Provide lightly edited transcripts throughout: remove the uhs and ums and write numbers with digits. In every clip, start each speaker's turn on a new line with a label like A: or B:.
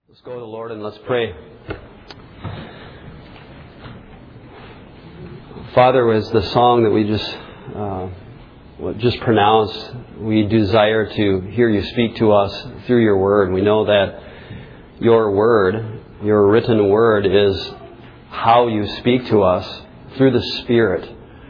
A: Let's go to the Lord and let's pray. Father, as the song that we just pronounced, we desire to hear you speak to us through your word. We know that your word, your written word, is how you speak to us through the Spirit.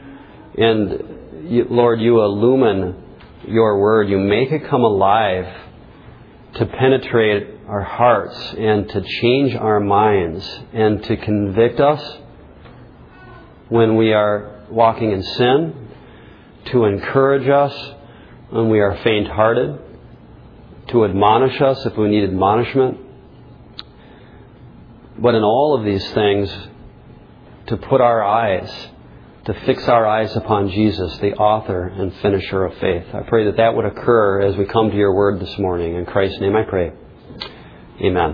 A: And Lord, you illumine your word. You make it come alive to penetrate our hearts and to change our minds and to convict us when we are walking in sin, to encourage us when we are faint-hearted, to admonish us if we need admonishment. But in all of these things, to fix our eyes upon Jesus, the author and finisher of faith. I pray that that would occur as we come to your word this morning. In Christ's name I pray. Amen.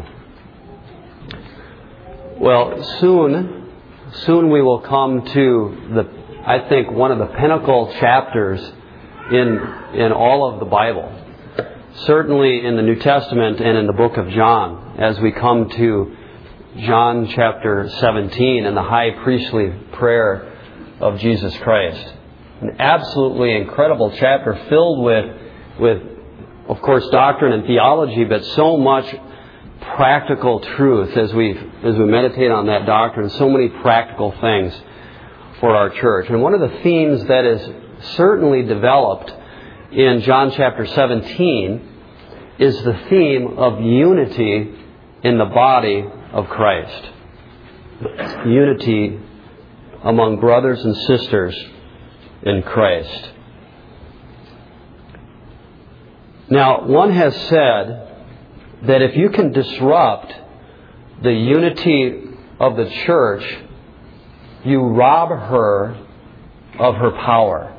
A: Well, soon we will come to I think one of the pinnacle chapters in all of the Bible. Certainly in the New Testament and in the book of John, as we come to John chapter 17 and the high priestly prayer of Jesus Christ. An absolutely incredible chapter filled with of course, doctrine and theology, but so much practical truth as we meditate on that doctrine, so many practical things for our church. And one of the themes that is certainly developed in John chapter 17 is the theme of unity in the body of Christ. Unity among brothers and sisters in Christ. Now, one has said that if you can disrupt the unity of the church, you rob her of her power.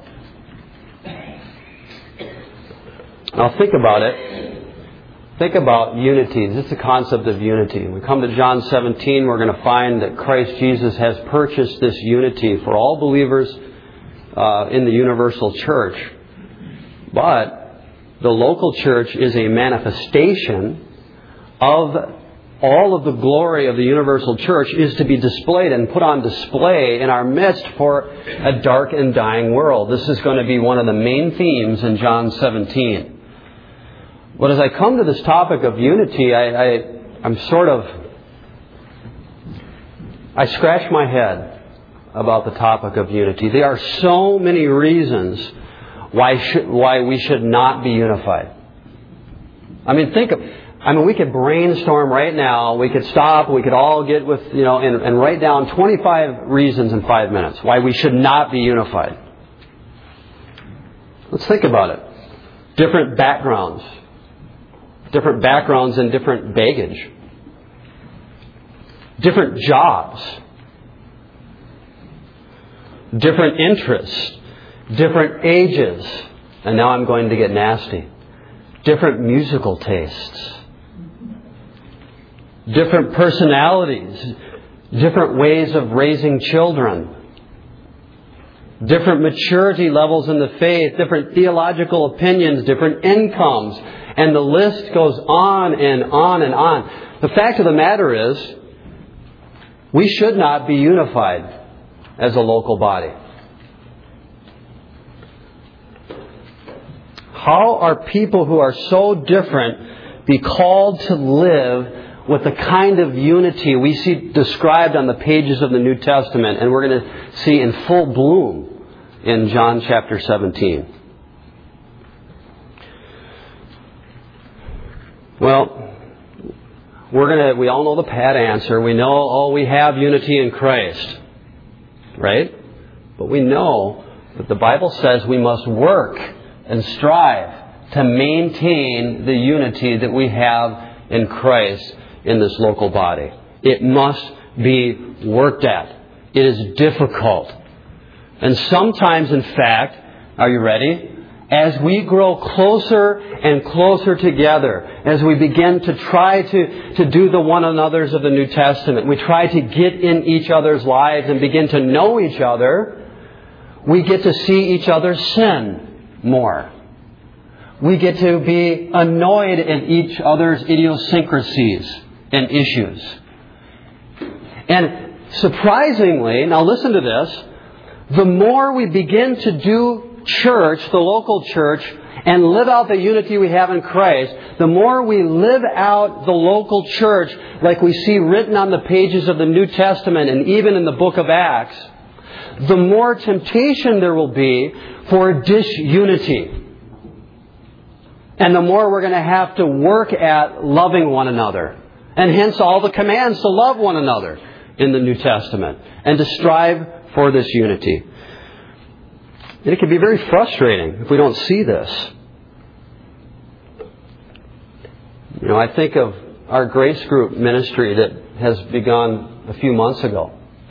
A: Now think about it. Think about unity. This is the concept of unity. When we come to John 17, we're going to find that Christ Jesus has purchased this unity for all believers in the universal church. But the local church is a manifestation of all of the glory of the universal church is to be displayed and put on display in our midst for a dark and dying world. This is going to be one of the main themes in John 17. But as I come to this topic of unity, I scratch my head about the topic of unity. There are so many reasons why we should not be unified. We could brainstorm right now. We could stop. We could all get with, and write down 25 reasons in 5 minutes why we should not be unified. Let's think about it. Different backgrounds and different baggage. Different jobs. Different interests. Different ages. And now I'm going to get nasty. Different musical tastes. Different personalities. Different ways of raising children. Different maturity levels in the faith. Different theological opinions. Different incomes. And the list goes on and on and on. The fact of the matter is, we should not be unified as a local body. How are people who are so different be called to live with the kind of unity we see described on the pages of the New Testament and we're going to see in full bloom in John chapter 17? Well, we all know the pat answer. We know, we have unity in Christ. Right? But we know that the Bible says we must work and strive to maintain the unity that we have in Christ in this local body. It must be worked at. It is difficult. And sometimes, in fact, are you ready? As we grow closer and closer together, as we begin to try to do the one another's of the New Testament, we try to get in each other's lives and begin to know each other, we get to see each other's sin more. We get to be annoyed at each other's idiosyncrasies and issues. And surprisingly, now listen to this, the more we begin to do church, the local church, and live out the unity we have in Christ, the more we live out the local church like we see written on the pages of the New Testament and even in the book of Acts, the more temptation there will be for disunity. And the more we're going to have to work at loving one another. And hence all the commands to love one another in the New Testament and to strive for this unity. And it can be very frustrating if we don't see this. You know, I think of our Grace Group ministry that has begun a few months ago.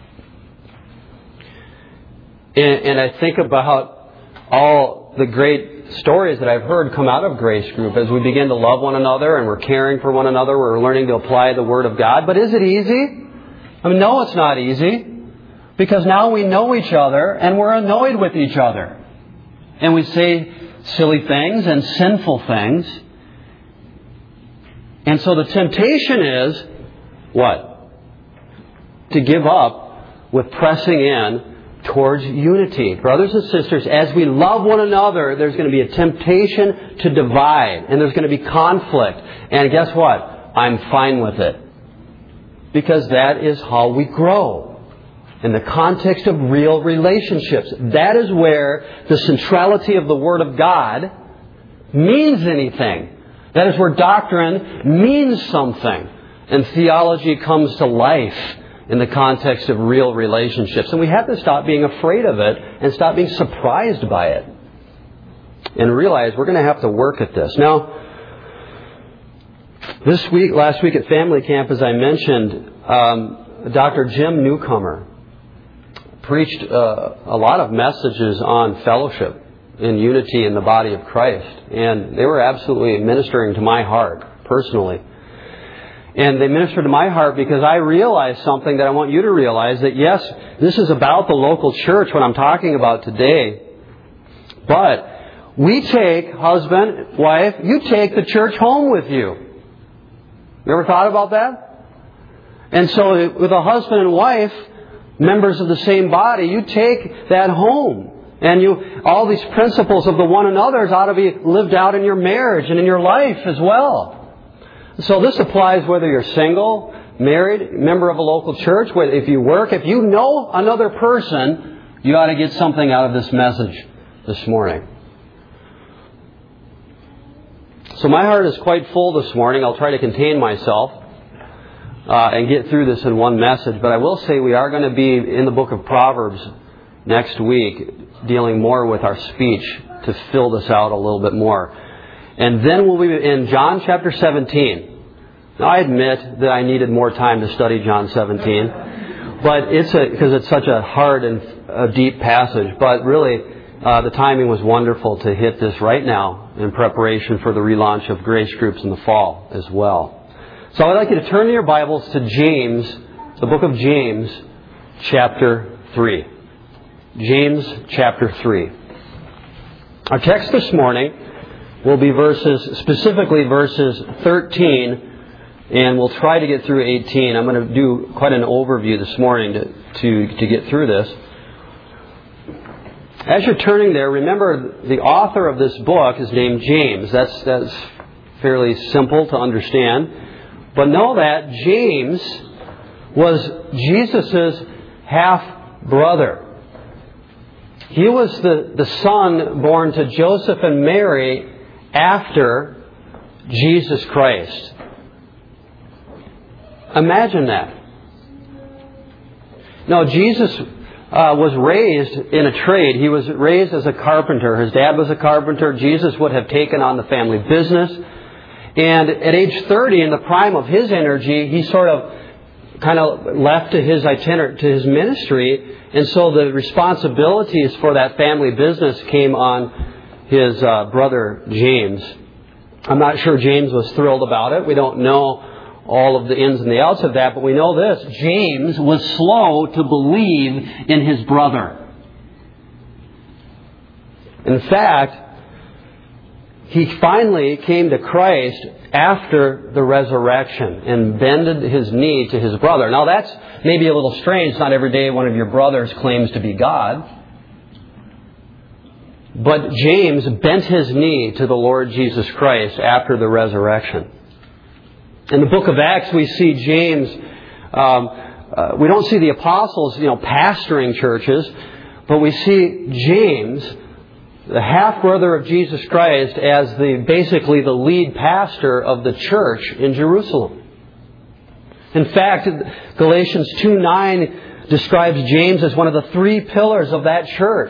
A: And I think about all the great stories that I've heard come out of Grace Group as we begin to love one another and we're caring for one another, we're learning to apply the Word of God. But is it easy? I mean, no, it's not easy. Because now we know each other and we're annoyed with each other. And we say silly things and sinful things. And so the temptation is, what? To give up with pressing in towards unity. Brothers and sisters, as we love one another, there's going to be a temptation to divide. And there's going to be conflict. And guess what? I'm fine with it. Because that is how we grow. In the context of real relationships. That is where the centrality of the Word of God means anything. That is where doctrine means something. And theology comes to life in the context of real relationships. And we have to stop being afraid of it and stop being surprised by it. And realize we're going to have to work at this. Now, last week at Family Camp, as I mentioned, Dr. Jim Newcomer preached a lot of messages on fellowship and unity in the body of Christ. And they were absolutely ministering to my heart, personally. And they ministered to my heart because I realized something that I want you to realize, that yes, this is about the local church, what I'm talking about today. But we take, husband, wife, you take the church home with you. You ever thought about that? And so with a husband and wife, members of the same body, you take that home. And all these principles of the one another's ought to be lived out in your marriage and in your life as well. So this applies whether you're single, married, member of a local church, if you work, if you know another person, you ought to get something out of this message this morning. So my heart is quite full this morning. I'll try to contain myself and get through this in one message. But I will say we are going to be in the book of Proverbs next week, dealing more with our speech to fill this out a little bit more. And then we'll be in John chapter 17. Now I admit that I needed more time to study John 17. But because it's such a hard and a deep passage. But really, the timing was wonderful to hit this right now in preparation for the relaunch of Grace Groups in the fall as well. So I'd like you to turn your Bibles to James, the book of James, chapter 3. James chapter 3. Our text this morning will be specifically verses 13, and we'll try to get through 18. I'm going to do quite an overview this morning to get through this. As you're turning there, remember the author of this book is named James. That's fairly simple to understand. But know that James was Jesus' half-brother. He was the son born to Joseph and Mary after Jesus Christ. Imagine that. No, Jesus was raised in a trade. He was raised as a carpenter. His dad was a carpenter. Jesus would have taken on the family business. And at age 30, in the prime of his energy, he sort of kind of left to his itinerary, to his ministry. And so the responsibilities for that family business came on his brother James. I'm not sure James was thrilled about it. We don't know all of the ins and the outs of that, but we know this. James was slow to believe in his brother. In fact, he finally came to Christ after the resurrection and bended his knee to his brother. Now that's maybe a little strange. Not every day one of your brothers claims to be God. But James bent his knee to the Lord Jesus Christ after the resurrection. In the book of Acts, we see James. We don't see the apostles, pastoring churches, but we see James, the half-brother of Jesus Christ, as basically the lead pastor of the church in Jerusalem. In fact, Galatians 2:9 describes James as one of the 3 pillars of that church.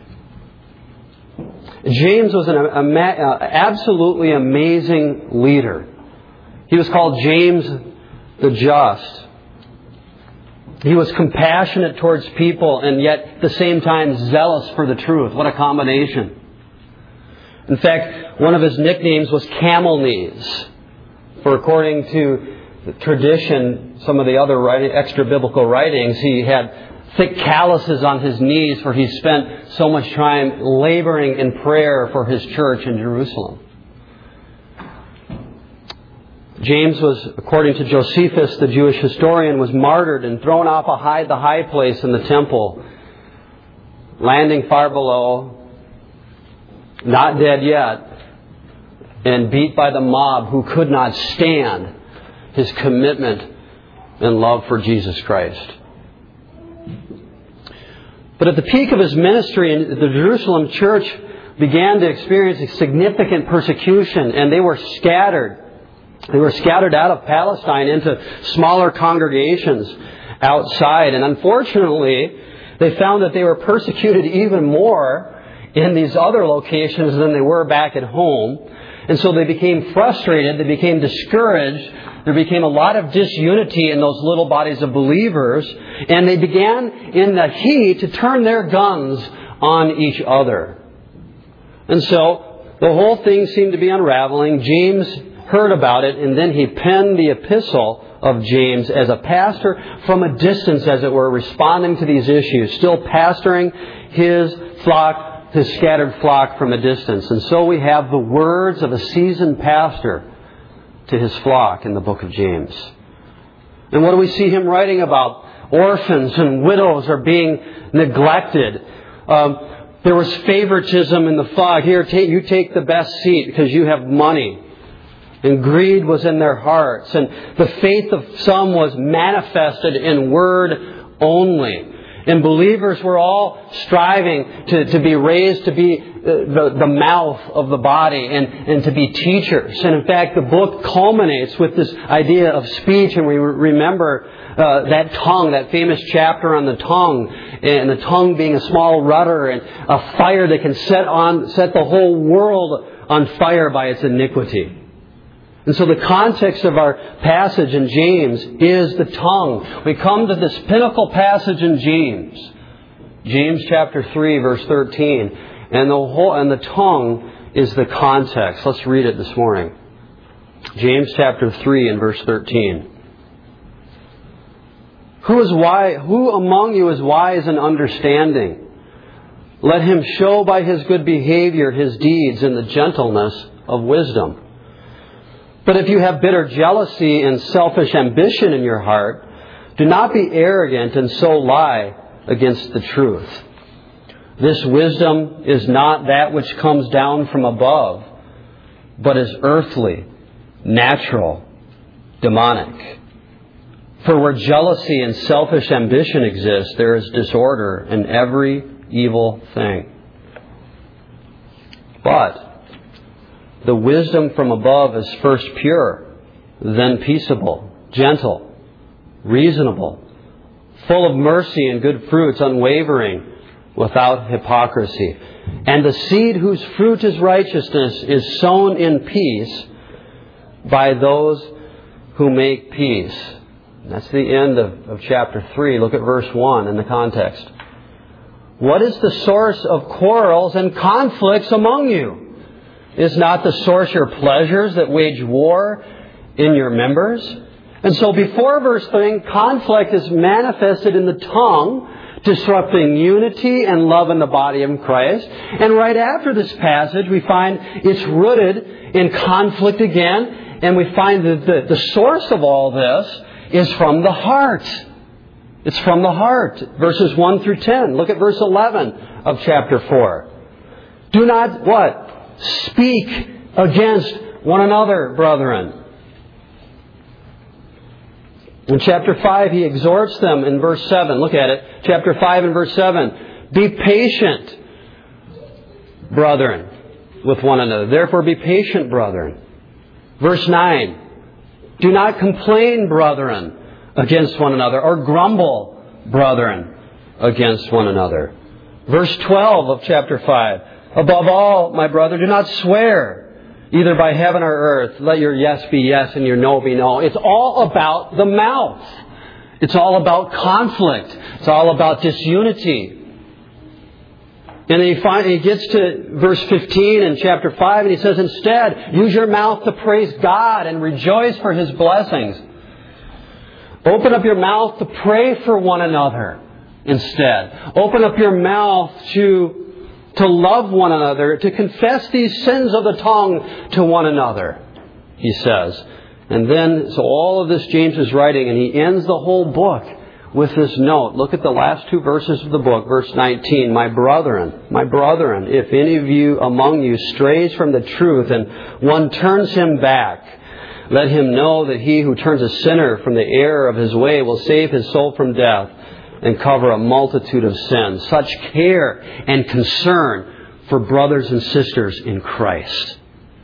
A: James was an absolutely amazing leader. He was called James the Just. He was compassionate towards people and yet at the same time zealous for the truth. What a combination. In fact, one of his nicknames was Camel Knees. For according to the tradition, some of the other extra-biblical writings, he had thick calluses on his knees for he spent so much time laboring in prayer for his church in Jerusalem. James was, according to Josephus, the Jewish historian, was martyred and thrown off the high place in the temple, landing far below, not dead yet, and beat by the mob who could not stand his commitment and love for Jesus Christ. But at the peak of his ministry, the Jerusalem church began to experience a significant persecution, and they were scattered. They were scattered out of Palestine into smaller congregations outside. And unfortunately, they found that they were persecuted even more in these other locations than they were back at home. And so they became frustrated. They became discouraged. There became a lot of disunity in those little bodies of believers. And they began in the heat to turn their guns on each other. And so the whole thing seemed to be unraveling. James heard about it, and then he penned the epistle of James as a pastor from a distance, as it were, responding to these issues, still pastoring his flock, his scattered flock from a distance. And so we have the words of a seasoned pastor to his flock in the book of James. And what do we see him writing about? Orphans and widows are being neglected. There was favoritism in the flock. Here, you take the best seat because you have money. And greed was in their hearts. And the faith of some was manifested in word only. And believers were all striving to be raised to be the mouth of the body and to be teachers. And in fact, the book culminates with this idea of speech. And we remember that tongue, that famous chapter on the tongue. And the tongue being a small rudder and a fire that can set the whole world on fire by its iniquity. And so the context of our passage in James is the tongue. We come to this pinnacle passage in James. James chapter 3, verse 13. And the tongue is the context. Let's read it this morning. James chapter 3 and verse 13. Who among you is wise and understanding? Let him show by his good behavior his deeds in the gentleness of wisdom. But if you have bitter jealousy and selfish ambition in your heart, do not be arrogant and so lie against the truth. This wisdom is not that which comes down from above, but is earthly, natural, demonic. For where jealousy and selfish ambition exist, there is disorder in every evil thing. But the wisdom from above is first pure, then peaceable, gentle, reasonable, full of mercy and good fruits, unwavering, without hypocrisy. And the seed whose fruit is righteousness is sown in peace by those who make peace. That's the end of chapter 3. Look at verse 1 in the context. What is the source of quarrels and conflicts among you? Is not the source your pleasures that wage war in your members? And so before verse 3, conflict is manifested in the tongue disrupting unity and love in the body of Christ. And right after this passage, we find it's rooted in conflict again, and we find that the source of all this is from the heart. It's from the heart. Verses 1 through 10. Look at verse 11 of chapter 4. Do not, what? Speak against one another, brethren. In chapter 5, he exhorts them in verse 7. Look at it. Chapter 5 and verse 7. Be patient, brethren, with one another. Therefore be patient, brethren. Verse 9. Do not complain, brethren, against one another, or grumble, brethren, against one another. Verse 12 of chapter 5. Above all, my brother, do not swear, either by heaven or earth. Let your yes be yes and your no be no. It's all about the mouth. It's all about conflict. It's all about disunity. And then he gets to verse 15 in chapter 5, and he says, instead, use your mouth to praise God and rejoice for His blessings. Open up your mouth to pray for one another instead. Open up your mouth to love one another, to confess these sins of the tongue to one another, he says. And then, so all of this James is writing, and he ends the whole book with this note. Look at the last two verses of the book, verse 19. My brethren, if any of you among you strays from the truth and one turns him back, let him know that he who turns a sinner from the error of his way will save his soul from death and cover a multitude of sins. Such care and concern for brothers and sisters in Christ.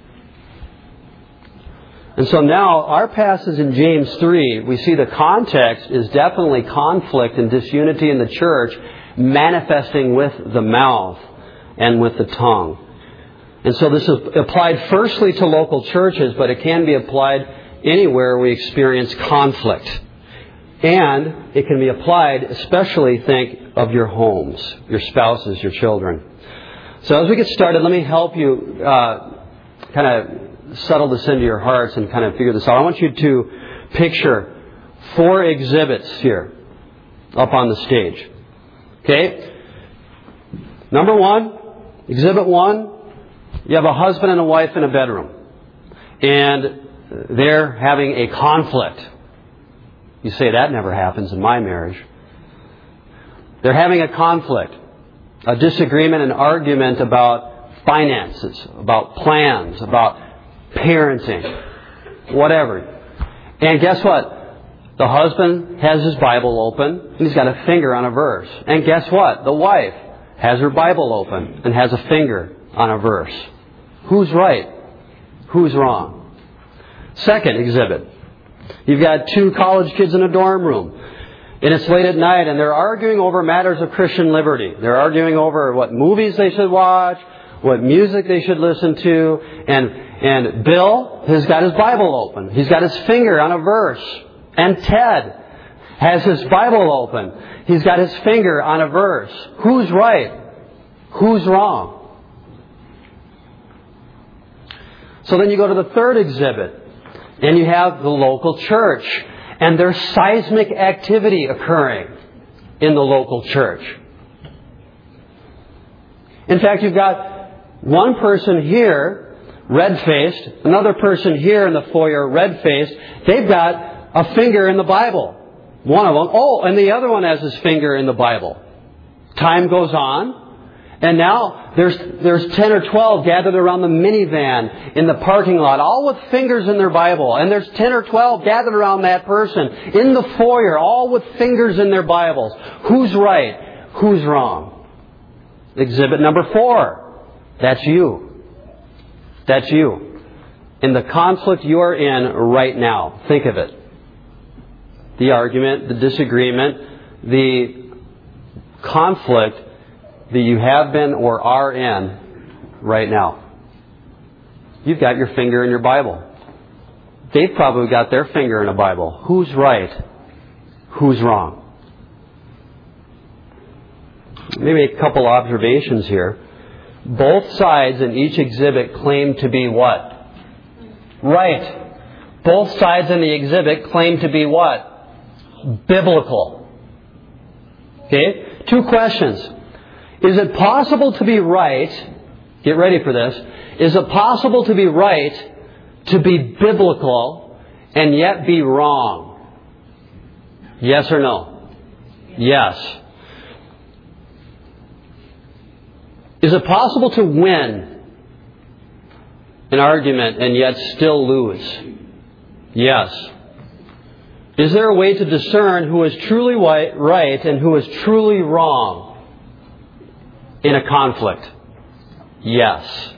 A: And so now, our passage in James 3, we see the context is definitely conflict and disunity in the church, manifesting with the mouth and with the tongue. And so this is applied firstly to local churches, but it can be applied anywhere we experience conflict. And it can be applied, especially think of your homes, your spouses, your children. So as we get started, let me help you kind of settle this into your hearts and kind of figure this out. I want you to picture 4 exhibits here up on the stage. Okay? Number 1, exhibit 1, you have a husband and a wife in a bedroom. And they're having a conflict. You say, that never happens in my marriage. They're having a conflict, a disagreement, an argument about finances, about plans, about parenting, whatever. And guess what? The husband has his Bible open, and he's got a finger on a verse. And guess what? The wife has her Bible open and has a finger on a verse. Who's right? Who's wrong? Second exhibit. You've got 2 college kids in a dorm room. And it's late at night, and they're arguing over matters of Christian liberty. They're arguing over what movies they should watch, what music they should listen to. And Bill has got his Bible open. He's got his finger on a verse. And Ted has his Bible open. He's got his finger on a verse. Who's right? Who's wrong? So then you go to the third exhibit. And you have the local church. And there's seismic activity occurring in the local church. In fact, you've got one person here, red-faced, another person here in the foyer, red-faced. They've got a finger in the Bible. One of them. Oh, and the other one has his finger in the Bible. Time goes on. And now there's 10 or 12 gathered around the minivan in the parking lot, all with fingers in their Bible. And there's 10 or 12 gathered around that person in the foyer, all with fingers in their Bibles. Who's right? Who's wrong? Exhibit number 4. That's you. That's you. In the conflict you are in right now. Think of it. The argument, the disagreement, the conflict that you have been or are in right now. You've got your finger in your Bible. They've probably got their finger in a Bible. Who's right? Who's wrong? Maybe a couple observations here. Both sides in each exhibit claim to be what? Right. Both sides in the exhibit claim to be what? Biblical. Okay? 2 questions. Is it possible to be right? Get ready for this. Is it possible to be right, to be biblical, and yet be wrong? Yes or no? Yes. Is it possible to win an argument and yet still lose? Yes. Is there a way to discern who is truly right and who is truly wrong in a conflict? Yes.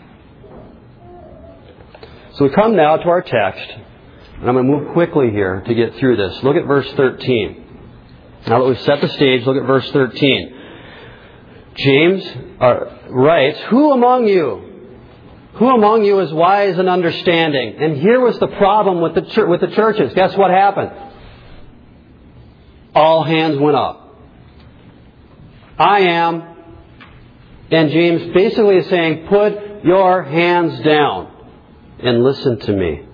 A: So we come now to our text, and I'm going to move quickly here to get through this. Look at verse 13. Now that we've set the stage, look at verse 13. James writes, Who among you is wise and understanding? And here was the problem with the churches. Guess what happened? All hands went up. I am. And James basically is saying, put your hands down and listen to me.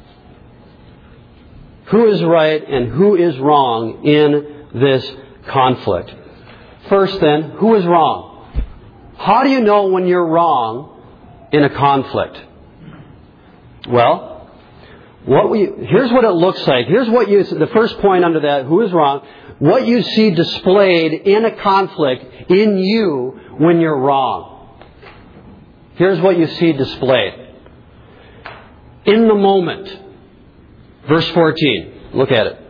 A: Who is right and who is wrong in this conflict? First then, who is wrong? How do you know when you're wrong in a conflict? Well, here's what it looks like. Here's what the first point under that, who is wrong, what you see displayed in a conflict in you when you're wrong. Here's what you see displayed. In the moment. Verse 14. Look at it.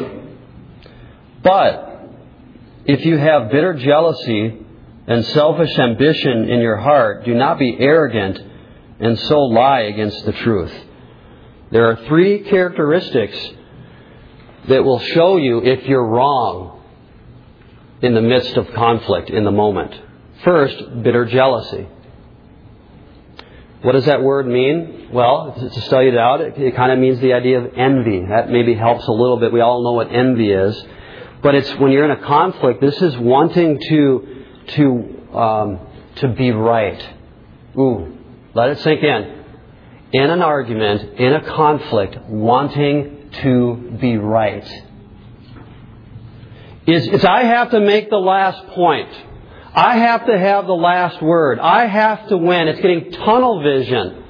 A: But if you have bitter jealousy and selfish ambition in your heart, do not be arrogant and so lie against the truth. There are 3 characteristics that will show you if you're wrong in the midst of conflict, in the moment. First, bitter jealousy. What does that word mean? Well, to study it out, it kind of means the idea of envy. That maybe helps a little bit. We all know what envy is. But it's when you're in a conflict, this is wanting to be right. Ooh, let it sink in. In an argument, in a conflict, wanting to be right. It's I have to make the last point. I have to have the last word. I have to win. It's getting tunnel vision.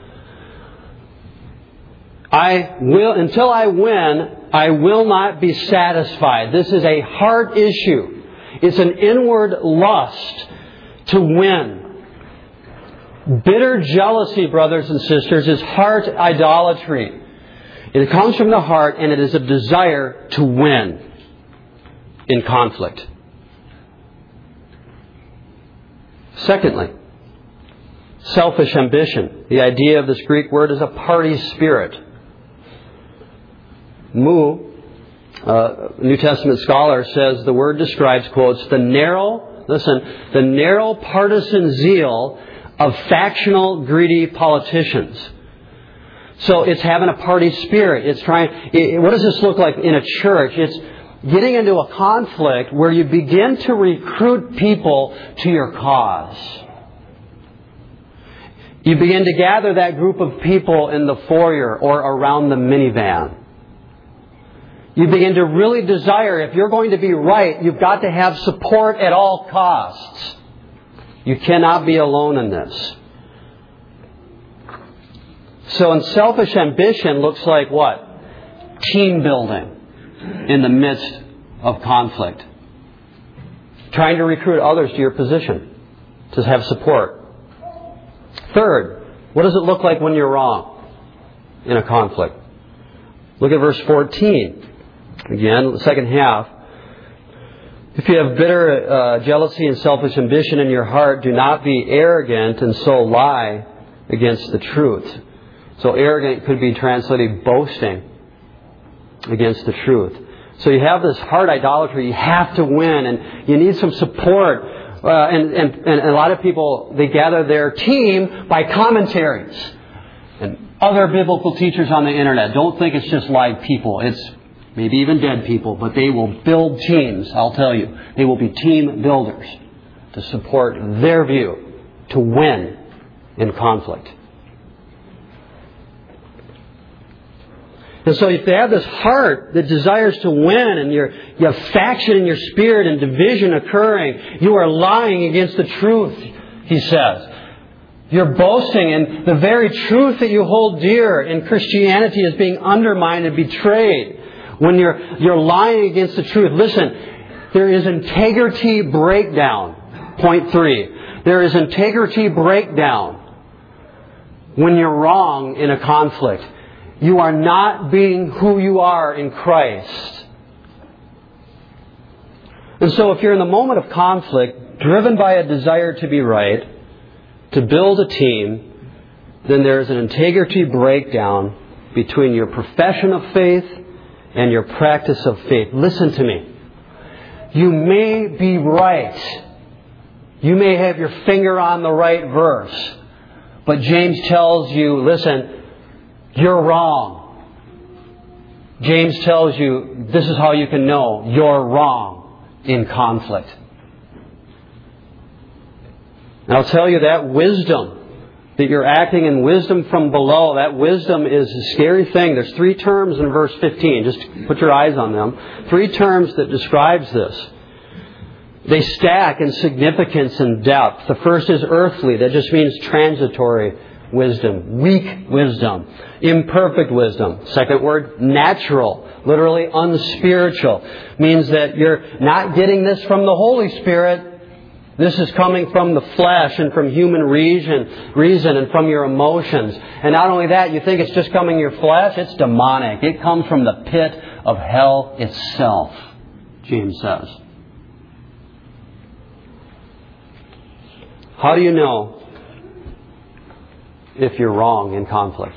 A: Until I win, I will not be satisfied. This is a heart issue. It's an inward lust to win. Bitter jealousy, brothers and sisters, is heart idolatry. It comes from the heart, and it is a desire to win in conflict. Secondly, selfish ambition. The idea of this Greek word is a party spirit. Moo, New Testament scholar, says the word describes, quotes, the narrow partisan zeal of factional, greedy politicians. So it's having a party spirit. What does this look like in a church? It's getting into a conflict where you begin to recruit people to your cause. You begin to gather that group of people in the foyer or around the minivan. You begin to really desire, if you're going to be right, you've got to have support at all costs. You cannot be alone in this. So, selfish ambition looks like what? Team building in the midst of conflict. Trying to recruit others to your position, to have support. Third, what does it look like when you're wrong in a conflict? Look at verse 14. Again, the second half. If you have bitter jealousy and selfish ambition in your heart, do not be arrogant and so lie against the truth. So arrogant could be translated boasting against the truth. So you have this heart idolatry. You have to win, and you need some support. And a lot of people, they gather their team by commentaries and other biblical teachers on the internet. Don't think it's just live people. It's maybe even dead people, but they will build teams, I'll tell you. They will be team builders to support their view, to win in conflict. And so if you have this heart that desires to win and you have faction in your spirit and division occurring, you are lying against the truth, he says. You're boasting, and the very truth that you hold dear in Christianity is being undermined and betrayed when you're lying against the truth. Listen, there is integrity breakdown. Point 3. There is integrity breakdown when you're wrong in a conflict. You are not being who you are in Christ. And so if you're in the moment of conflict, driven by a desire to be right, to build a team, then there is an integrity breakdown between your profession of faith and your practice of faith. Listen to me. You may be right. You may have your finger on the right verse. But James tells you, listen, you're wrong. James tells you, this is how you can know you're wrong in conflict. And I'll tell you that wisdom, that you're acting in wisdom from below, that wisdom is a scary thing. There's 3 terms in verse 15. Just put your eyes on them. 3 terms that describes this. They stack in significance and depth. The first is earthly. That just means transitory wisdom, weak wisdom, imperfect wisdom. Second word, natural, literally unspiritual. Means that you're not getting this from the Holy Spirit. This is coming from the flesh and from human reason and from your emotions. And not only that, you think it's just coming your flesh. It's demonic. It comes from the pit of hell itself, James says. How do you know if you're wrong in conflict?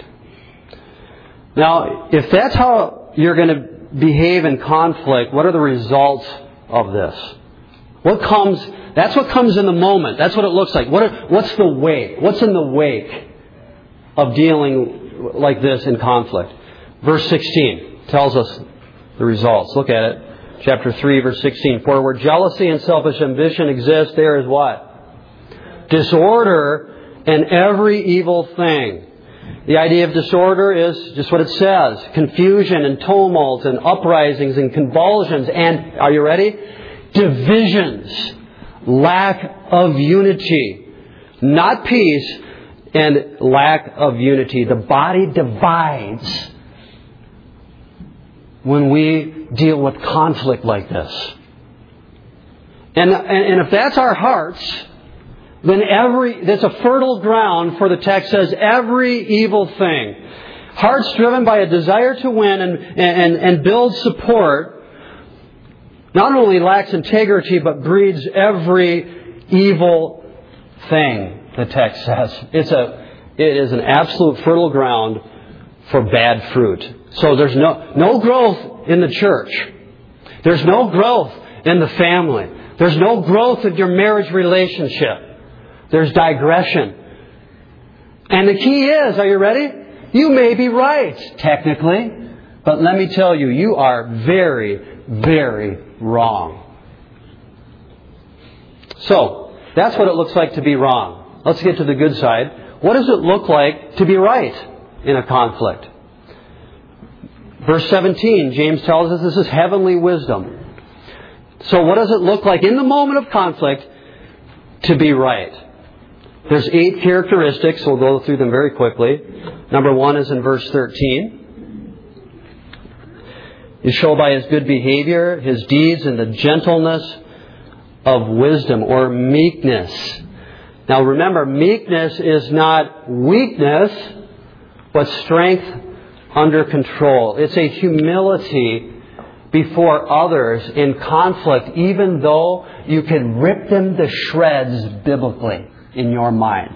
A: Now, if that's how you're going to behave in conflict, what are the results of this? That's what comes in the moment. That's what it looks like. What's the wake? What's in the wake of dealing like this in conflict? Verse 16 tells us the results. Look at it. Chapter 3, verse 16. For where jealousy and selfish ambition exist, there is what? Disorder and every evil thing. The idea of disorder is just what it says. Confusion and tumult and uprisings and convulsions and, are you ready? Divisions. Lack of unity. Not peace and lack of unity. The body divides when we deal with conflict like this. And if that's our hearts, then that's a fertile ground for the text says every evil thing. Hearts driven by a desire to win and build support not only lacks integrity but breeds every evil thing, the text says. It is an absolute fertile ground for bad fruit. So there's no growth in the church. There's no growth in the family. There's no growth in your marriage relationship. There's digression. And the key is, are you ready? You may be right, technically. But let me tell you, you are very, very wrong. So, that's what it looks like to be wrong. Let's get to the good side. What does it look like to be right in a conflict? Verse 17, James tells us this is heavenly wisdom. So what does it look like in the moment of conflict to be right? There's 8 characteristics. We'll go through them very quickly. Number 1 is in verse 13. You show by his good behavior, his deeds, and the gentleness of wisdom or meekness. Now remember, meekness is not weakness, but strength under control. It's a humility before others in conflict, even though you can rip them to shreds biblically in your mind.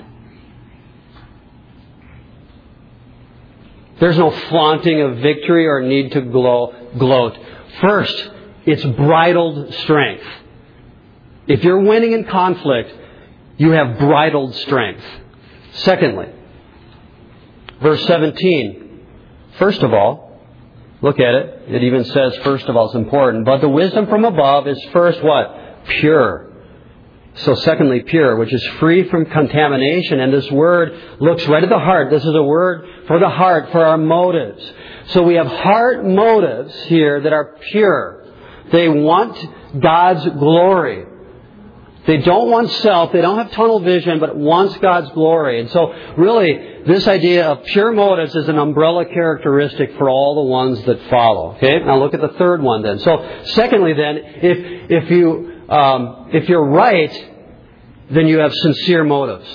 A: There's no flaunting of victory or need to gloat. First, it's bridled strength. If you're winning in conflict, you have bridled strength. Secondly, verse 17. First of all, look at it. It even says, first of all, it's important. But the wisdom from above is first what? Pure. So secondly, pure, which is free from contamination. And this word looks right at the heart. This is a word for the heart, for our motives. So we have heart motives here that are pure. They want God's glory. They don't want self. They don't have tunnel vision, but wants God's glory. And so really, this idea of pure motives is an umbrella characteristic for all the ones that follow. Okay? Now look at the third one then. So secondly then, if you're right, then you have sincere motives.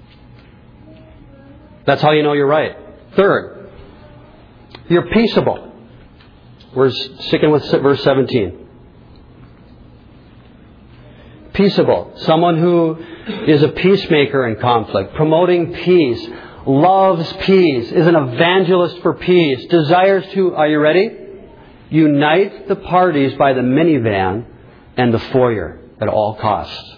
A: That's how you know you're right. Third, you're peaceable. We're sticking with verse 17. Peaceable. Someone who is a peacemaker in conflict, promoting peace, loves peace, is an evangelist for peace, desires to, are you ready? Unite the parties by the minivan and the foyer at all costs.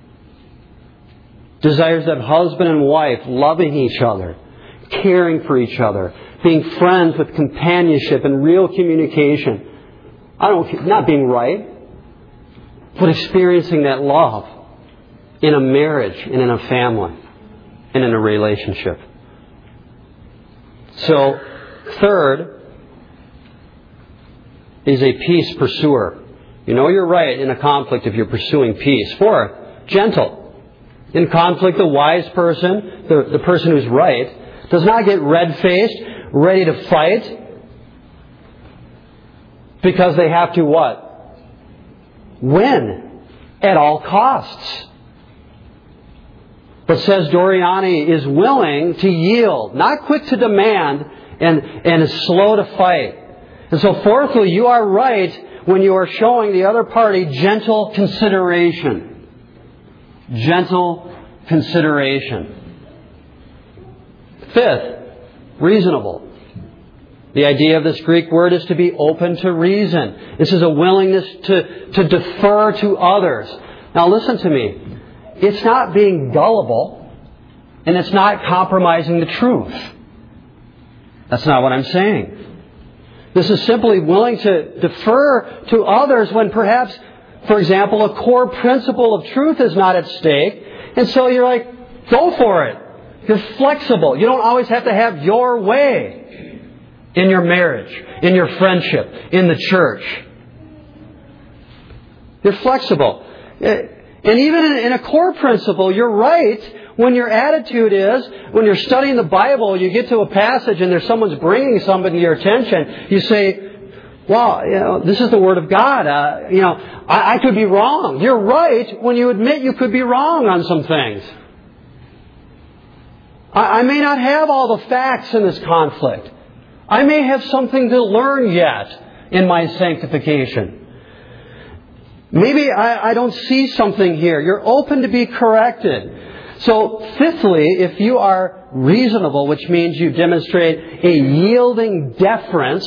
A: Desires to have husband and wife loving each other, caring for each other, being friends with companionship and real communication. Not being right, but experiencing that love in a marriage and in a family and in a relationship. So, third is a peace pursuer. You know you're right in a conflict if you're pursuing peace. Fourth, gentle. In conflict, the wise person, the person who's right, does not get red-faced, ready to fight, because they have to what? Win at all costs. But says Doriani is willing to yield, not quick to demand, and is slow to fight. And so fourthly, you are right when you are showing the other party gentle consideration. Gentle consideration. Fifth, reasonable. The idea of this Greek word is to be open to reason. This is a willingness to defer to others. Now listen to me. It's not being gullible, and it's not compromising the truth. That's not what I'm saying. This is simply willing to defer to others when perhaps, for example, a core principle of truth is not at stake. And so you're like, go for it. You're flexible. You don't always have to have your way. In your marriage, in your friendship, in the church. You're flexible. And even in a core principle, you're right when your attitude is, when you're studying the Bible, you get to a passage and there's someone's bringing something to your attention, you say, well, this is the Word of God. I could be wrong. You're right when you admit you could be wrong on some things. I may not have all the facts in this conflict. I may have something to learn yet in my sanctification. Maybe I don't see something here. You're open to be corrected. So, fifthly, if you are reasonable, which means you demonstrate a yielding deference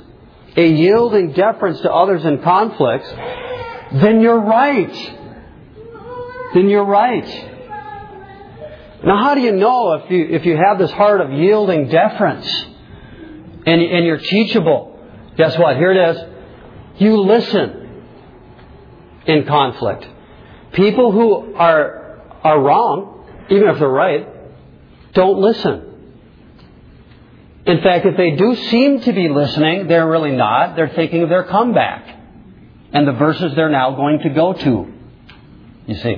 A: to others in conflicts, then you're right. Then you're right. Now, how do you know if you have this heart of yielding deference? And you're teachable. Guess what? Here it is. You listen in conflict. People who are wrong, even if they're right, don't listen. In fact, if they do seem to be listening, they're really not. They're thinking of their comeback and the verses they're now going to go to. You see.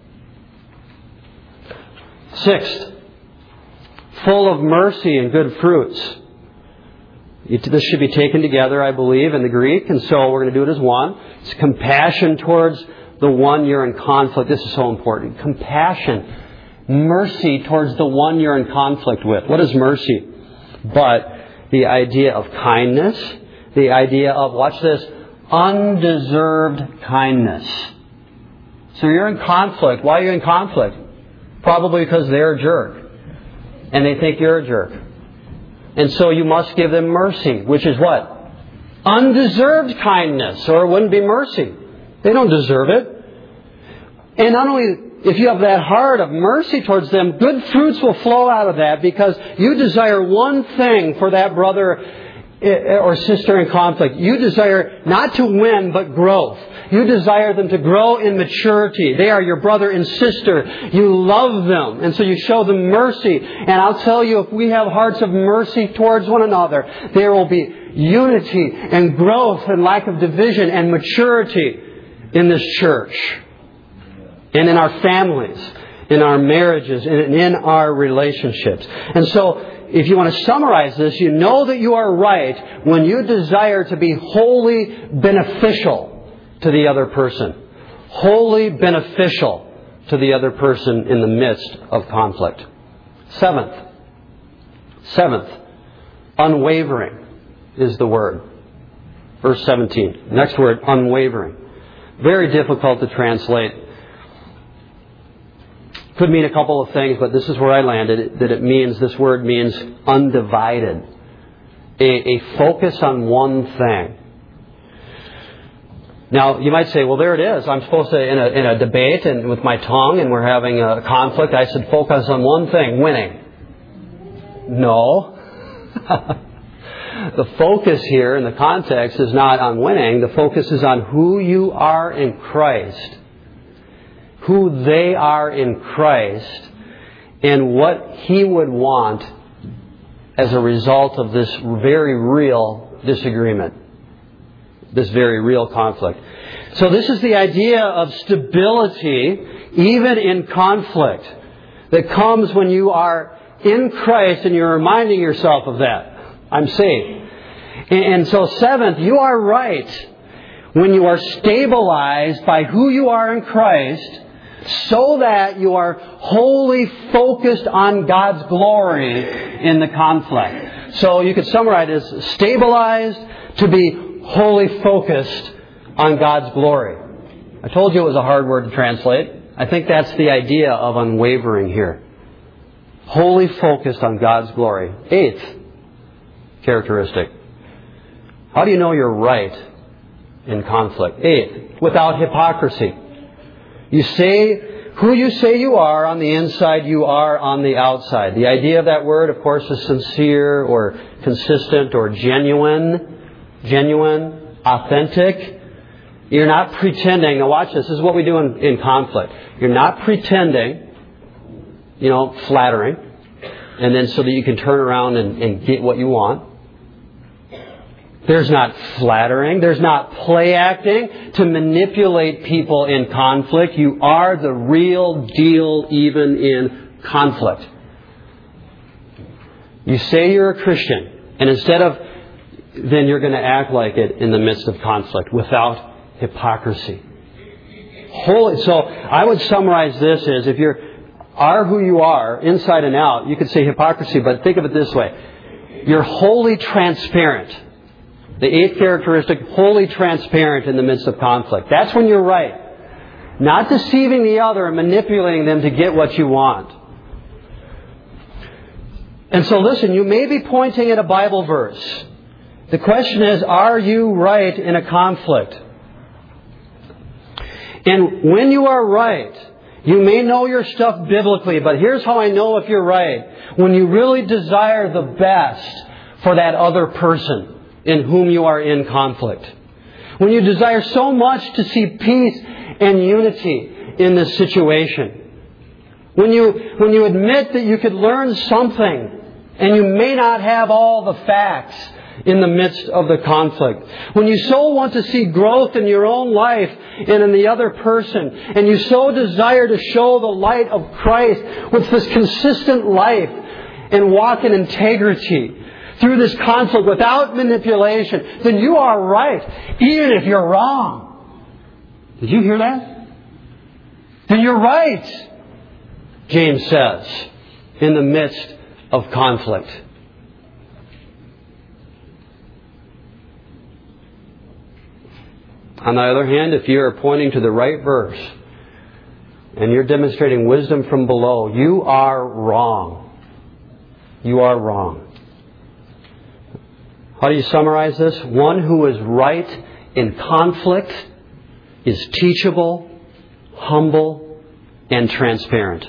A: Sixth, full of mercy and good fruits. This should be taken together, I believe, in the Greek, and so we're going to do it as one. It's compassion towards the one you're in conflict. This is so important. Compassion. Mercy towards the one you're in conflict with. What is mercy? But the idea of kindness, the idea of, watch this, undeserved kindness. So you're in conflict. Why are you in conflict? Probably because they're a jerk. And they think you're a jerk. And so you must give them mercy, which is what? Undeserved kindness, or it wouldn't be mercy. They don't deserve it. And not only if you have that heart of mercy towards them, good fruits will flow out of that because you desire one thing for that brother or sister in conflict, you desire not to win, but growth. You desire them to grow in maturity. They are your brother and sister. You love them. And so you show them mercy. And I'll tell you, if we have hearts of mercy towards one another, there will be unity and growth and lack of division and maturity in this church. And in our families, in our marriages, and in our relationships. And so, if you want to summarize this, you know that you are right when you desire to be wholly beneficial to the other person. Wholly beneficial to the other person in the midst of conflict. Seventh, unwavering is the word. Verse 17. Next word, unwavering. Very difficult to translate. Could mean a couple of things, but this is where I landed, that this word means undivided. A focus on one thing. Now, you might say, well, there it is. I'm supposed to, in a debate and with my tongue, and we're having a conflict, I should focus on one thing, winning. No. The focus here in the context is not on winning. The focus is on who you are in Christ. Who they are in Christ, and what He would want as a result of this very real disagreement, this very real conflict. So this is the idea of stability, even in conflict, that comes when you are in Christ and you're reminding yourself of that. I'm saved. And so seventh, you are right when you are stabilized by who you are in Christ, so that you are wholly focused on God's glory in the conflict. So you could summarize it as stabilized to be wholly focused on God's glory. I told you it was a hard word to translate. I think that's the idea of unwavering here. Wholly focused on God's glory. Eighth characteristic. How do you know you're right in conflict? Eighth, without hypocrisy. You say who you say you are on the inside, you are on the outside. The idea of that word, of course, is sincere or consistent or genuine, authentic. You're not pretending. Now watch this. This is what we do in conflict. You're not pretending, flattering, and then so that you can turn around and get what you want. There's not flattering. There's not play acting to manipulate people in conflict. You are the real deal even in conflict. You say you're a Christian, and instead of, then you're going to act like it in the midst of conflict without hypocrisy. So I would summarize this as if you are who you are inside and out, you could say hypocrisy, but think of it this way. You're wholly transparent. The eighth characteristic, wholly transparent in the midst of conflict. That's when you're right. Not deceiving the other and manipulating them to get what you want. And so listen, you may be pointing at a Bible verse. The question is, are you right in a conflict? And when you are right, you may know your stuff biblically, but here's how I know if you're right. When you really desire the best for that other person in whom you are in conflict. When you desire so much to see peace and unity in this situation. When you admit that you could learn something and you may not have all the facts in the midst of the conflict. When you so want to see growth in your own life and in the other person, and you so desire to show the light of Christ with this consistent life and walk in integrity through this conflict without manipulation, then you are right, even if you're wrong. Did you hear that? Then you're right, James says, in the midst of conflict. On the other hand, if you are pointing to the right verse and you're demonstrating wisdom from below, you are wrong. You are wrong. How do you summarize this? One who is right in conflict is teachable, humble, and transparent.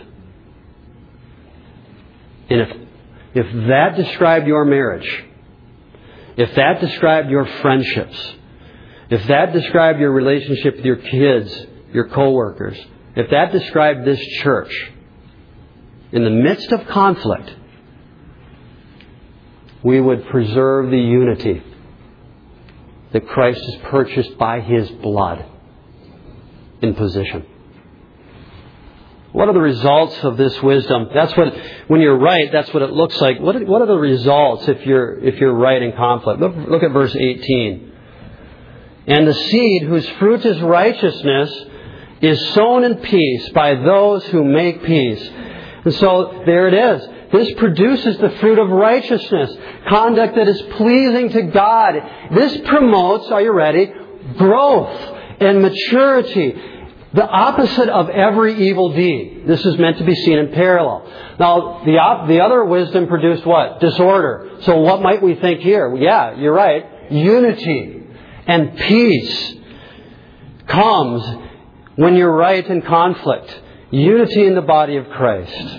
A: And if that described your marriage, if that described your friendships, if that described your relationship with your kids, your coworkers, if that described this church, in the midst of conflict, we would preserve the unity that Christ has purchased by His blood in position. What are the results of this wisdom? That's what, when you're right, that's what it looks like. What are the results if you're right in conflict? Look at verse 18. And the seed whose fruit is righteousness is sown in peace by those who make peace. And so there it is. This produces the fruit of righteousness, conduct that is pleasing to God. This promotes, are you ready, growth and maturity. The opposite of every evil deed. This is meant to be seen in parallel. Now, the other wisdom produced what? Disorder. So what might we think here? Yeah, you're right. Unity and peace comes when you're right in conflict. Unity in the body of Christ.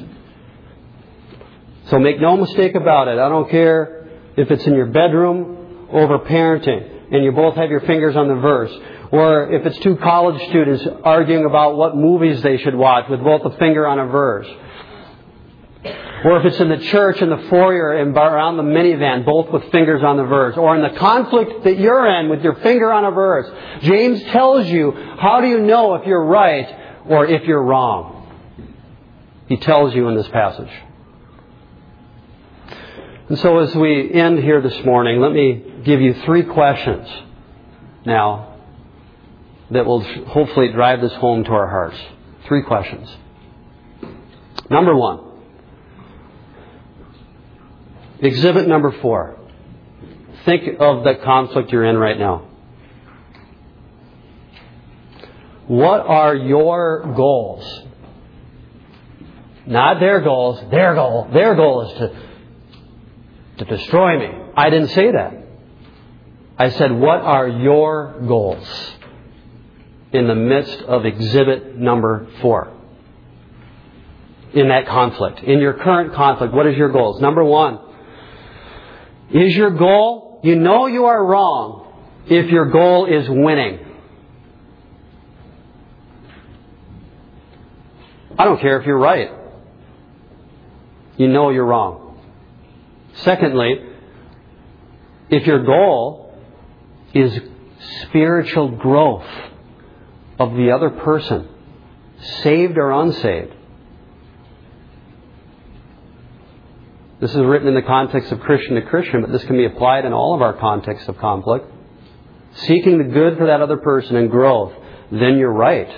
A: So make no mistake about it. I don't care if it's in your bedroom over parenting and you both have your fingers on the verse. Or if it's two college students arguing about what movies they should watch with both a finger on a verse. Or if it's in the church in the foyer and around the minivan, both with fingers on the verse. Or in the conflict that you're in with your finger on a verse. James tells you, how do you know if you're right or if you're wrong? He tells you in this passage. And so as we end here this morning, let me give you 3 questions now that will hopefully drive this home to our hearts. 3 questions. Number 1. Exhibit number 4. Think of the conflict you're in right now. What are your goals? Not their goals. Their goal is to destroy me. I didn't say that. I said, what are your goals in the midst of exhibit number 4? In that conflict. In your current conflict, what is your goals? Number 1. Is your goal, you know you are wrong if your goal is winning. I don't care if you're right. You know you're wrong. Secondly, if your goal is spiritual growth of the other person, saved or unsaved. This is written in the context of Christian to Christian, but this can be applied in all of our contexts of conflict. Seeking the good for that other person and growth, then you're right.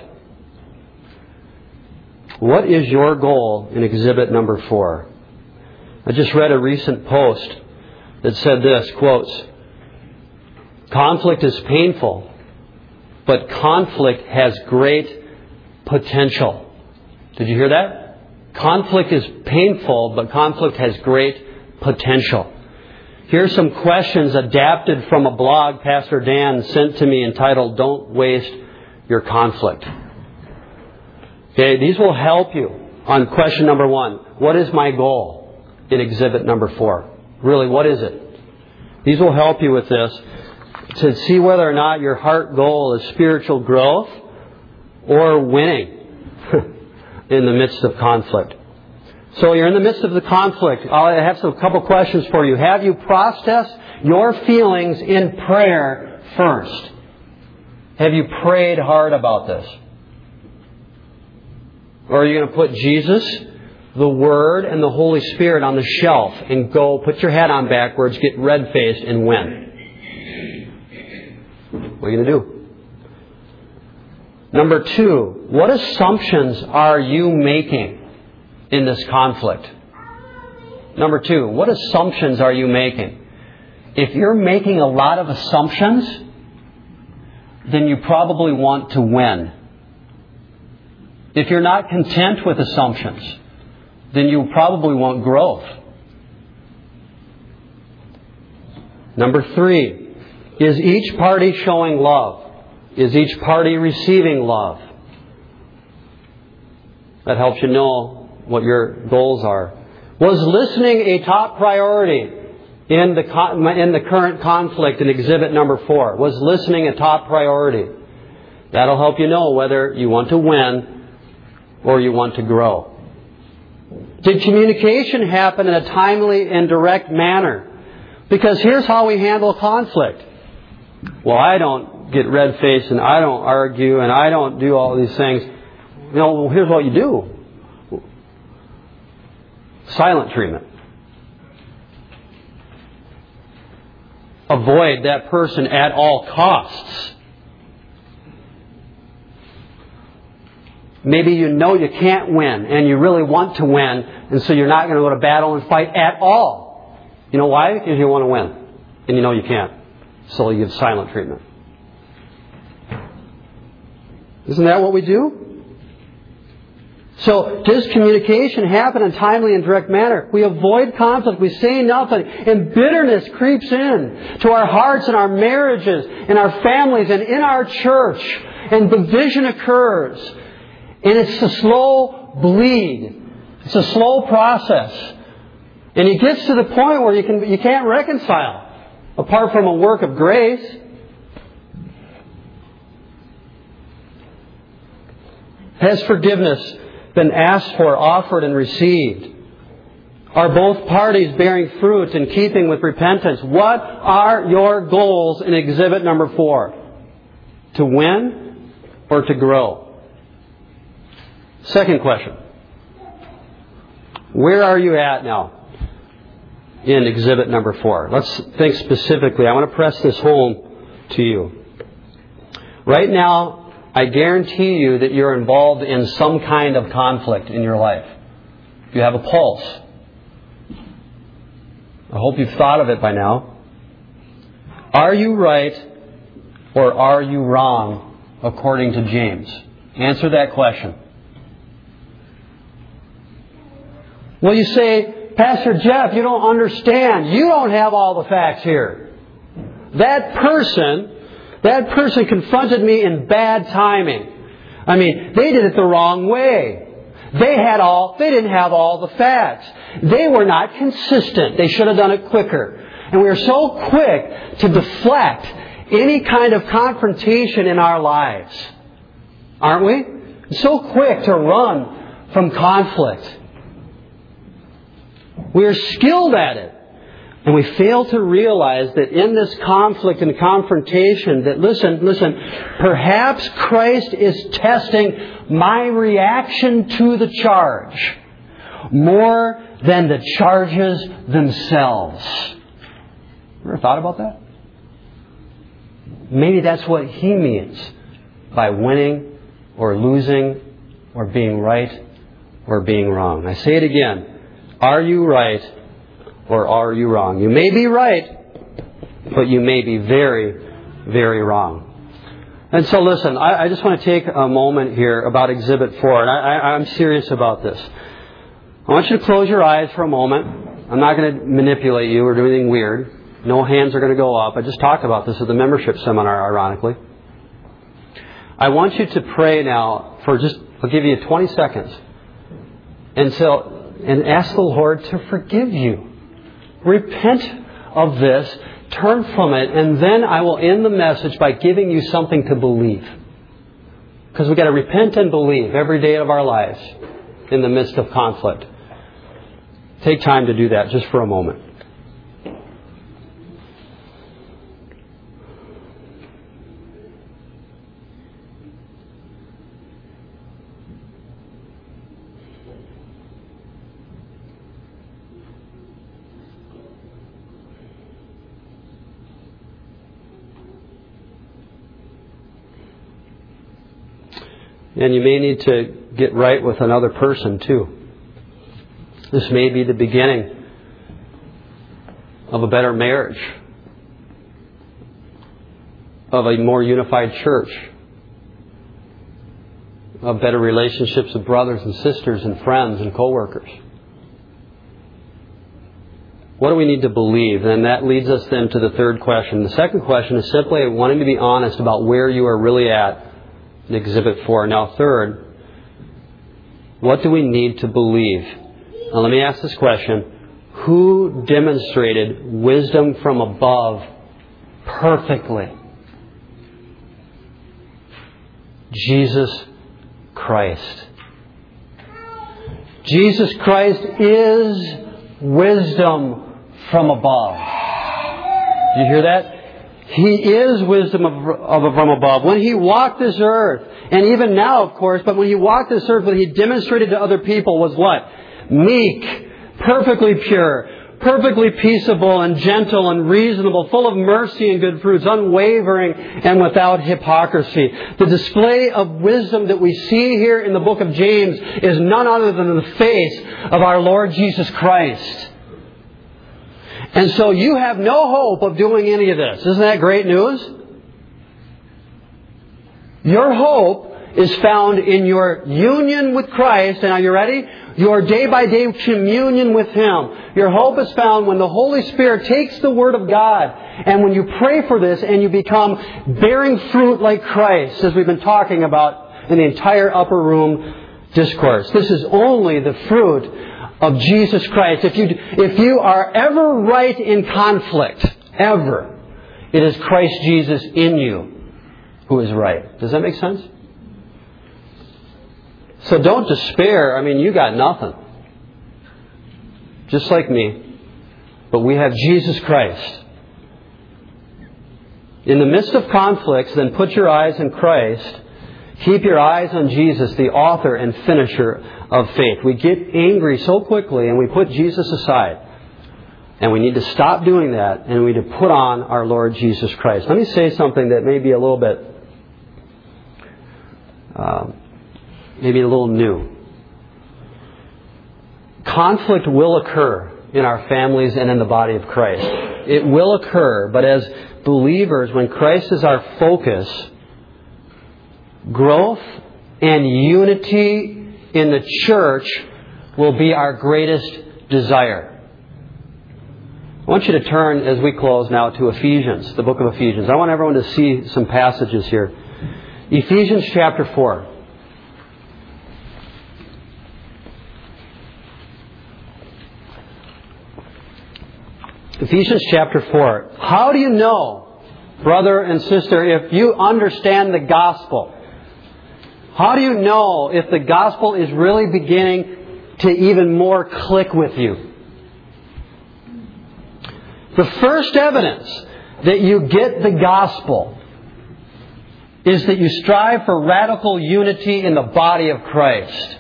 A: What is your goal in exhibit number 4? I just read a recent post that said this, quotes, conflict is painful, but conflict has great potential. Did you hear that? Conflict is painful, but conflict has great potential. Here's some questions adapted from a blog Pastor Dan sent to me entitled, Don't Waste Your Conflict. Okay, these will help you on question number 1. What is my goal in exhibit number 4? Really, what is it? These will help you with this to see whether or not your heart goal is spiritual growth or winning in the midst of conflict. So you're in the midst of the conflict. I have a couple questions for you. Have you processed your feelings in prayer first? Have you prayed hard about this? Or are you going to put Jesus, the Word, and the Holy Spirit on the shelf and go put your hat on backwards, get red-faced, and win? What are you going to do? Number 2, what assumptions are you making in this conflict? Number 2, what assumptions are you making? If you're making a lot of assumptions, then you probably want to win. If you're not content with assumptions, then you probably want growth. Number 3, is each party showing love? Is each party receiving love? That helps you know what your goals are. Was listening a top priority in the current conflict in exhibit number 4? Was listening a top priority? That'll help you know whether you want to win or you want to grow. Did communication happen in a timely and direct manner? Because here's how we handle conflict. Well, I don't get red-faced and I don't argue and I don't do all these things. Well, here's what you do. Silent treatment. Avoid that person at all costs. Maybe you know you can't win and you really want to win, and so you're not going to go to battle and fight at all. You know why? Because you want to win. And you know you can't. So you give silent treatment. Isn't that what we do? So, does communication happen in a timely and direct manner? We avoid conflict. We say nothing. And bitterness creeps in to our hearts and our marriages and our families and in our church. And division occurs. And it's a slow bleed. It's a slow process. And it gets to the point where you can't reconcile apart from a work of grace. Has forgiveness been asked for, offered, and received? Are both parties bearing fruit in keeping with repentance? What are your goals in exhibit number 4? To win or to grow? Second question. Where are you at now in exhibit number 4? Let's think specifically. I want to press this home to you. Right now, I guarantee you that you're involved in some kind of conflict in your life. You have a pulse. I hope you've thought of it by now. Are you right or are you wrong according to James? Answer that question. Well, you say, Pastor Jeff, you don't understand. You don't have all the facts here. That person confronted me in bad timing. I mean, they did it the wrong way. They didn't have all the facts. They were not consistent. They should have done it quicker. And we are so quick to deflect any kind of confrontation in our lives. Aren't we? So quick to run from conflict. We are skilled at it. And we fail to realize that in this conflict and confrontation that, listen, perhaps Christ is testing my reaction to the charge more than the charges themselves. Ever thought about that? Maybe that's what he means by winning or losing or being right or being wrong. I say it again. Are you right or are you wrong? You may be right, but you may be very, very wrong. And so listen, I just want to take a moment here about Exhibit 4, and I'm serious about this. I want you to close your eyes for a moment. I'm not going to manipulate you or do anything weird. No hands are going to go up. I just talked about this at the membership seminar, ironically. I want you to pray now for I'll give you 20 seconds and ask the Lord to forgive you. Repent of this, turn from it, and then I will end the message by giving you something to believe. Because we've got to repent and believe every day of our lives in the midst of conflict. Take time to do that just for a moment. And you may need to get right with another person too. This may be the beginning of a better marriage, of a more unified church, of better relationships with brothers and sisters and friends and co-workers. What do we need to believe? And that leads us then to the third question. The second question is simply wanting to be honest about where you are really at in Exhibit 4. Now, third, what do we need to believe? Now, let me ask this question. who demonstrated wisdom from above perfectly? Jesus Christ. Jesus Christ is wisdom from above. Do you hear that? He is wisdom from above. When He walked this earth, and even now, of course, but when He walked this earth, what He demonstrated to other people was what? Meek, perfectly pure, perfectly peaceable and gentle and reasonable, full of mercy and good fruits, unwavering and without hypocrisy. The display of wisdom that we see here in the book of James is none other than the face of our Lord Jesus Christ. And so you have no hope of doing any of this. Isn't that great news? Your hope is found in your union with Christ. And are you ready? Your day-by-day communion with Him. Your hope is found when the Holy Spirit takes the Word of God, and when you pray for this and you become bearing fruit like Christ, as we've been talking about in the entire upper room discourse. This is only the fruit of Jesus Christ. If you are ever right in conflict, ever, it is Christ Jesus in you who is right. Does that make sense? So don't despair. I mean, you got nothing. Just like me. But we have Jesus Christ. In the midst of conflicts, then put your eyes on Christ. Keep your eyes on Jesus, the author and finisher of faith. We get angry so quickly and we put Jesus aside. And we need to stop doing that, and we need to put on our Lord Jesus Christ. Let me say something that may be a little bit maybe a little new. Conflict will occur in our families and in the body of Christ. It will occur, but as believers, when Christ is our focus, growth and unity in the church will be our greatest desire. I want you to turn, as we close now, to Ephesians, the book of Ephesians. I want everyone to see some passages here. Ephesians chapter 4. Ephesians chapter 4. How do you know, brother and sister, if you understand the gospel? How do you know if the gospel is really beginning to even more click with you? The first evidence that you get the gospel is that you strive for radical unity in the body of Christ.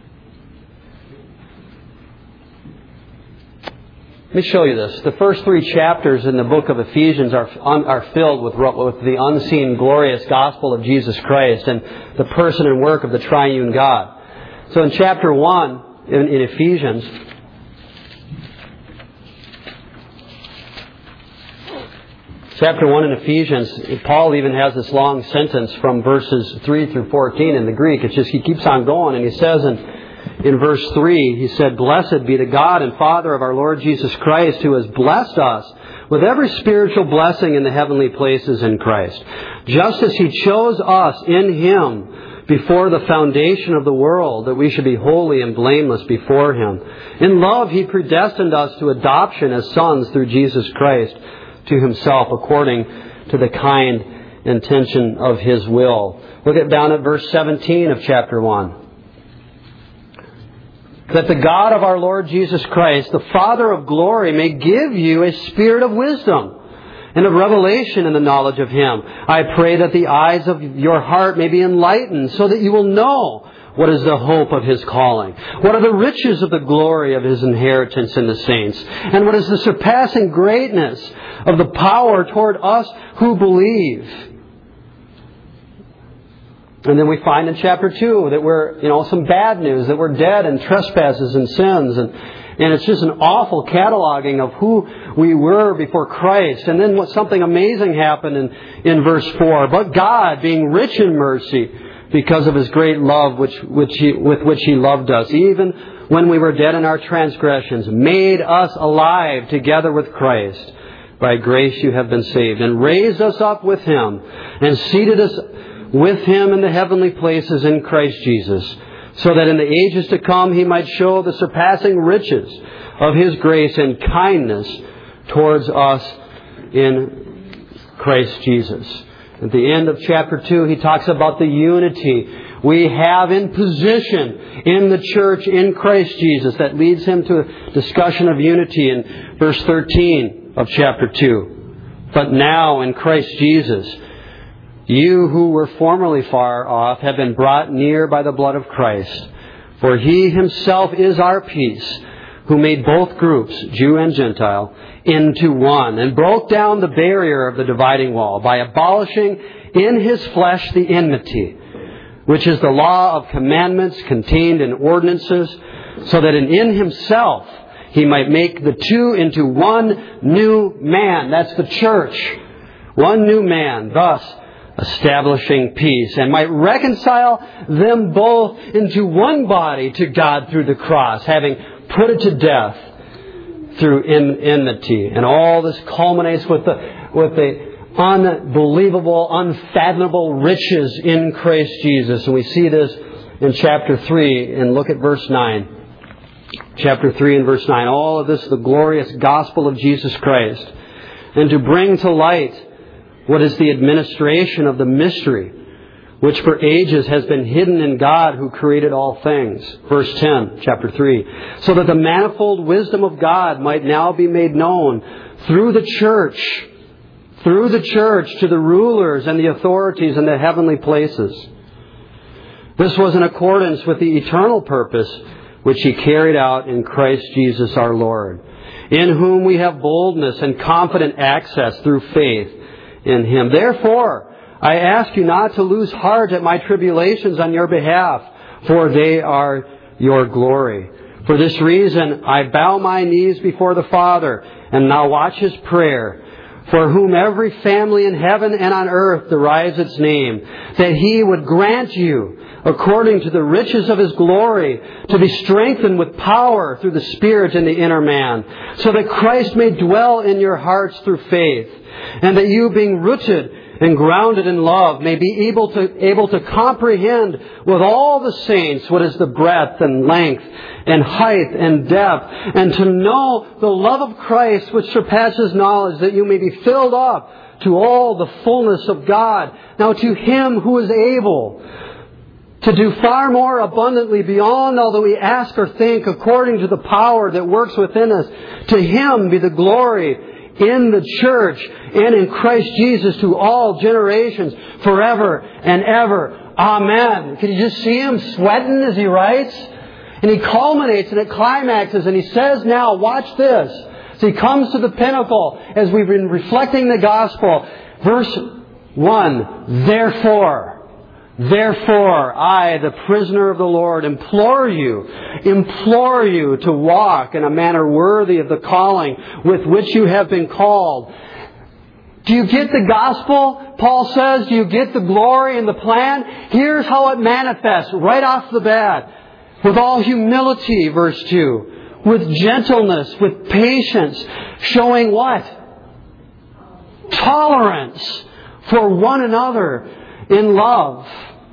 A: Let me show you this. The first 3 chapters in the book of Ephesians are filled with the unseen, glorious gospel of Jesus Christ and the person and work of the triune God. So in chapter 1 in Ephesians, chapter 1 in Ephesians, Paul even has this long sentence from verses 3 through 14 in the Greek. It's just, he keeps on going, and he says in verse 3, he said, "Blessed be the God and Father of our Lord Jesus Christ, who has blessed us with every spiritual blessing in the heavenly places in Christ, just as He chose us in Him before the foundation of the world, that we should be holy and blameless before Him. In love He predestined us to adoption as sons through Jesus Christ to Himself, according to the kind intention of His will." Look down at verse 17 of chapter 1. "That the God of our Lord Jesus Christ, the Father of glory, may give you a spirit of wisdom and of revelation in the knowledge of Him. I pray that the eyes of your heart may be enlightened, so that you will know what is the hope of His calling, what are the riches of the glory of His inheritance in the saints, and what is the surpassing greatness of the power toward us who believe." And then we find in chapter 2 that we're, some bad news, that we're dead in trespasses and sins. And it's just an awful cataloging of who we were before Christ. And then something amazing happened in verse 4. "But God, being rich in mercy, because of His great love with which He loved us, even when we were dead in our transgressions, made us alive together with Christ. By grace you have been saved, and raised us up with Him, and seated us with Him in the heavenly places in Christ Jesus, so that in the ages to come He might show the surpassing riches of His grace and kindness towards us in Christ Jesus. At the end of chapter 2, he talks about the unity we have in position in the church in Christ Jesus. That leads him to a discussion of unity in verse 13 of chapter 2. But now in Christ Jesus, you who were formerly far off have been brought near by the blood of Christ. For He Himself is our peace, who made both groups, Jew and Gentile, into one, and broke down the barrier of the dividing wall by abolishing in His flesh the enmity, which is the law of commandments contained in ordinances, so that in Himself He might make the two into one new man. That's the church. One new man, thus establishing peace, and might reconcile them both into one body to God through the cross, having put it to death through enmity. And all this culminates with the unbelievable, unfathomable riches in Christ Jesus. And we see this in chapter 3, and look at verse 9. Chapter 3 and verse 9. All of this, the glorious gospel of Jesus Christ. And to bring to light what is the administration of the mystery, which for ages has been hidden in God who created all things. Verse 10, chapter 3. So that the manifold wisdom of God might now be made known through the church to the rulers and the authorities in the heavenly places. This was in accordance with the eternal purpose which He carried out in Christ Jesus our Lord, in whom we have boldness and confident access through faith in Him. Therefore, I ask you not to lose heart at my tribulations on your behalf, for they are your glory. For this reason, I bow my knees before the Father, and now watch His prayer, for whom every family in heaven and on earth derives its name, that He would grant you, according to the riches of His glory, to be strengthened with power through the Spirit in the inner man, so that Christ may dwell in your hearts through faith, and that you, being rooted and grounded in love, may be able to comprehend with all the saints what is the breadth and length and height and depth, and to know the love of Christ which surpasses knowledge, that you may be filled up to all the fullness of God. Now to Him who is able to do far more abundantly beyond all that we ask or think, according to the power that works within us, to Him be the glory in the church and in Christ Jesus to all generations, forever and ever. Amen. Can you just see him sweating as he writes? And he culminates and it climaxes and he says, now watch this. So he comes to the pinnacle as we've been reflecting the gospel. Verse 1, Therefore, I, the prisoner of the Lord, implore you to walk in a manner worthy of the calling with which you have been called. Do you get the gospel? Paul says, do you get the glory and the plan? Here's how it manifests right off the bat. With all humility, verse 2. With gentleness, with patience, showing what? Tolerance for one another in love.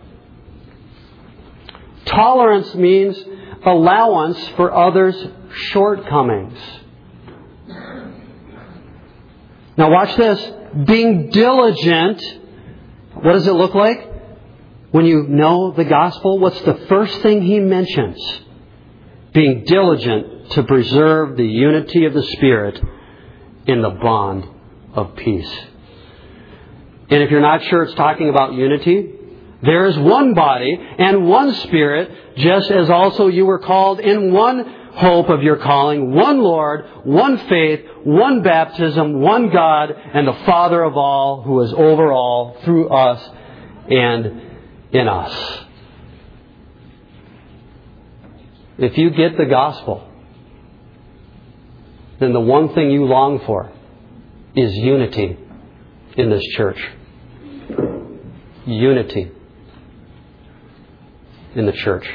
A: Tolerance means allowance for others' shortcomings. Now watch this. Being diligent. What does it look like? When you know the gospel, what's the first thing he mentions? Being diligent to preserve the unity of the Spirit in the bond of peace. And if you're not sure it's talking about unity, there is one body and one Spirit, just as also you were called in one hope of your calling, one Lord, one faith, one baptism, one God, and the Father of all, who is over all, through us and in us. If you get the gospel, then the one thing you long for is unity in this church. Unity in the church.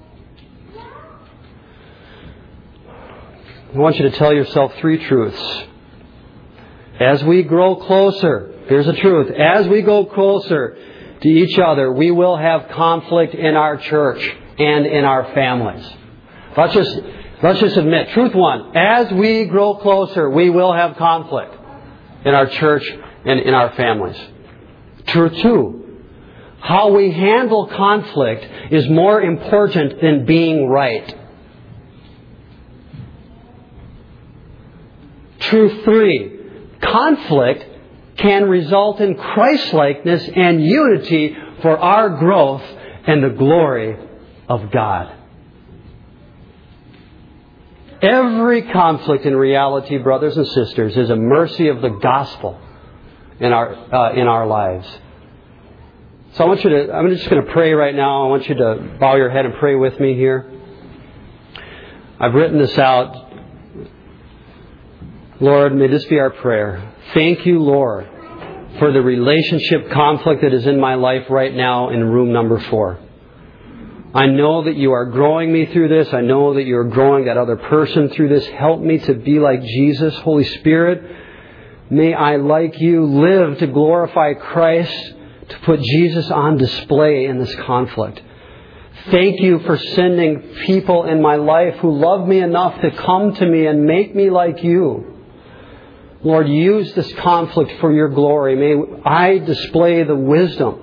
A: I want you to tell yourself three truths. As we grow closer, here's the truth. As we go closer to each other, we will have conflict in our church and in our families. Let's just admit, truth one, as we grow closer, we will have conflict in our church and in our families. Truth two, how we handle conflict is more important than being right. Truth three, conflict can result in Christ-likeness and unity for our growth and the glory of God. Every conflict in reality, brothers and sisters, is a mercy of the gospel in our lives. So I'm just going to pray right now. I want you to bow your head and pray with me here. I've written this out. Lord, may this be our prayer. Thank you, Lord, for the relationship conflict that is in my life right now in room number 4. I know that you are growing me through this. I know that you are growing that other person through this. Help me to be like Jesus. Holy Spirit, may I, like you, live to glorify Christ, to put Jesus on display in this conflict. Thank you for sending people in my life who love me enough to come to me and make me like you. Lord, use this conflict for your glory. May I display the wisdom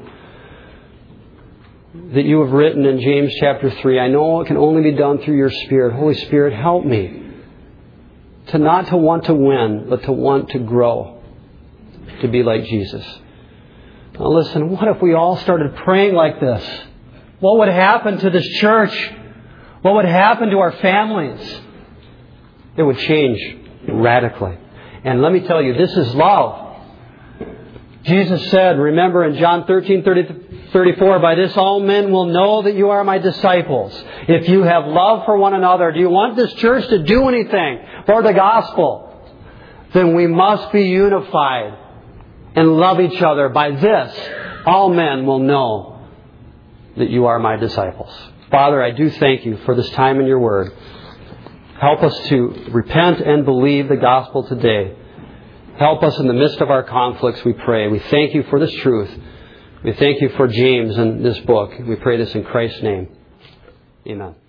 A: that you have written in James chapter 3. I know it can only be done through your Spirit. Holy Spirit, help me to not to want to win, but to want to grow, to be like Jesus. Now listen, what if we all started praying like this? What would happen to this church? What would happen to our families? It would change radically. And let me tell you, this is love. Jesus said, remember in John 13:34, by this all men will know that you are my disciples, if you have love for one another. Do you want this church to do anything for the gospel? Then we must be unified and love each other. By this, all men will know that you are my disciples. Father, I do thank you for this time in your word. Help us to repent and believe the gospel today. Help us in the midst of our conflicts, we pray. We thank you for this truth. We thank you for James and this book. We pray this in Christ's name. Amen.